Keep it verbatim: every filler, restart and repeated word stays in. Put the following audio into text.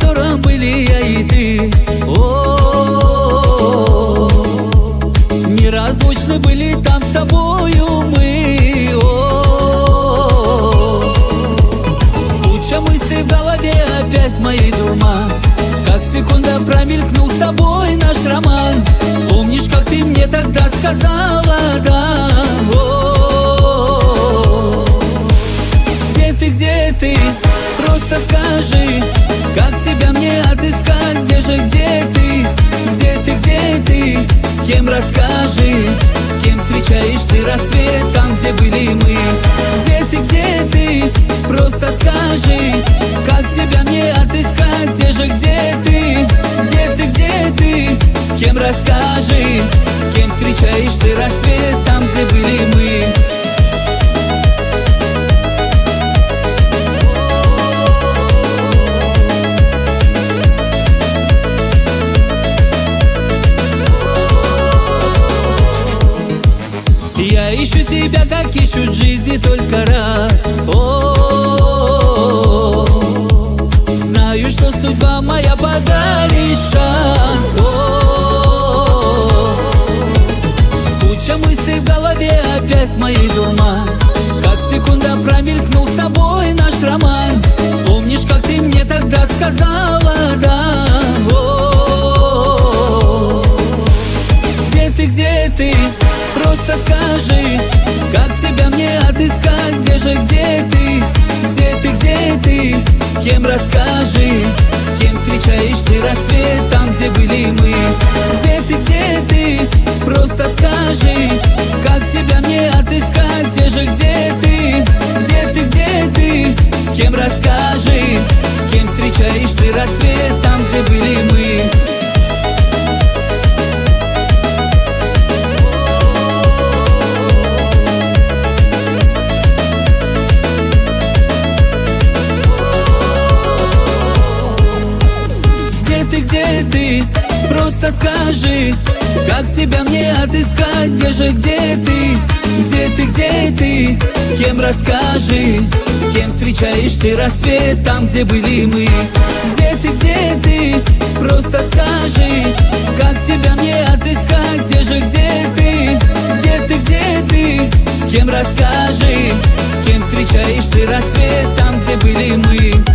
котором были я и ты. О, неразлучны были там с тобою мы. О, куча мыслей в голове, опять моей дурман. Как секунда промелькнул с тобой наш роман. Помнишь, как ты мне тогда сказала, да? О, где ты, где ты? Просто скажи, как тебя мне отыскать? Где же, где ты? Где ты, где ты? С кем, расскажи? С кем встречаешь ты рассвет? Там, где были мы. Где ты, где ты? Просто скажи, как тебя мне отыскать? Где же, где ты? Где ты, где ты? С кем, расскажи? С кем встречаешь ты рассвет? Там, где были мы. Я ищу тебя, как ищут в жизни только раз. О, знаю, что судьба моя подарит шанс. О, куча мыслей в голове, опять моей дурман. Как секунда промелькнул с тобой наш роман. Помнишь, как ты мне тогда сказала, да? О, где ты, где ты? Просто скажи, как тебя мне отыскать? Где же, где ты? Где ты, где ты? С кем, расскажи? С кем встречаешь ты рассвет? Там, где были мы. Где ты, где ты? Просто скажи, как тебя мне отыскать? Где же, где ты? Где ты, где ты? С кем, расскажи? С кем встречаешь ты рассвет? Там, где были мы. Где ты? Просто скажи, как тебя мне отыскать? Где же, где ты? Где ты, где ты? С кем, расскажи? С кем встречаешь ты рассвет? Там, где были мы. Где ты, где ты? Просто скажи, как тебя мне отыскать? Где же, где ты? Где ты, где ты? С кем, расскажи? С кем встречаешь ты рассвет? Там, где были мы.